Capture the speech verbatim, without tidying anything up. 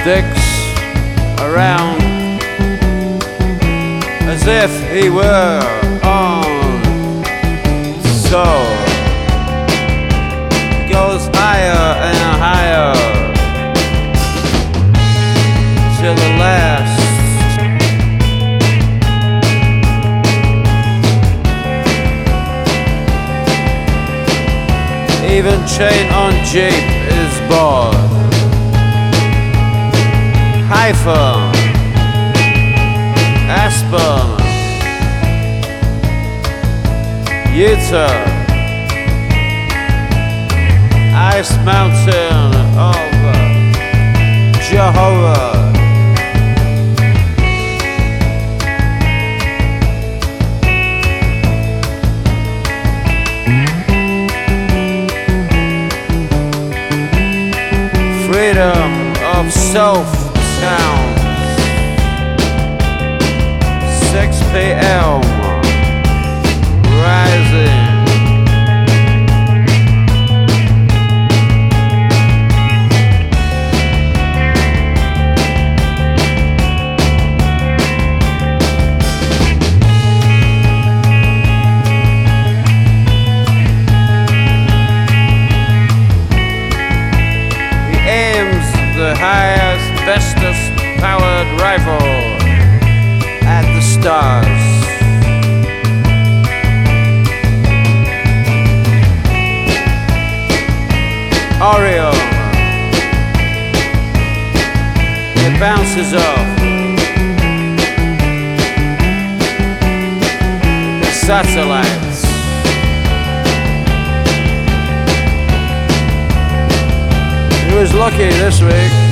sticks around as if he were on. So it goes higher and higher till the last. Even chain on Jeep is bored. Hyphen, Aspen, Utah, Ice Mountain of Jehovah. Freedom of self-sounds. six p m Rising. The highest, bestest powered rifle at the stars. Orion. It bounces off the satellites. He was lucky this week.